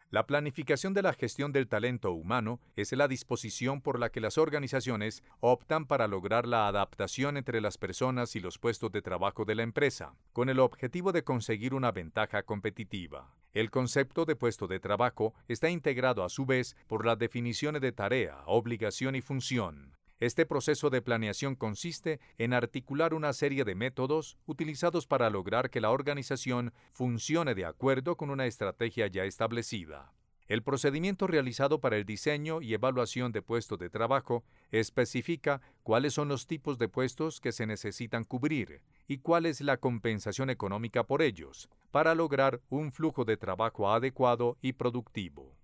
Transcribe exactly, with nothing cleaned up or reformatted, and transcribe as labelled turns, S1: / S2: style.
S1: La planificación de la gestión del talento humano es la disposición por la que las organizaciones optan para lograr la adaptación entre las personas y los puestos de trabajo de la empresa, con el objetivo de conseguir una ventaja competitiva. El concepto de puesto de trabajo está integrado a su vez por las definiciones de tarea, obligación y función. Este proceso de planeación consiste en articular una serie de métodos utilizados para lograr que la organización funcione de acuerdo con una estrategia ya establecida. El procedimiento realizado para el diseño y evaluación de puestos de trabajo especifica cuáles son los tipos de puestos que se necesitan cubrir y cuál es la compensación económica por ellos, para lograr un flujo de trabajo adecuado y productivo.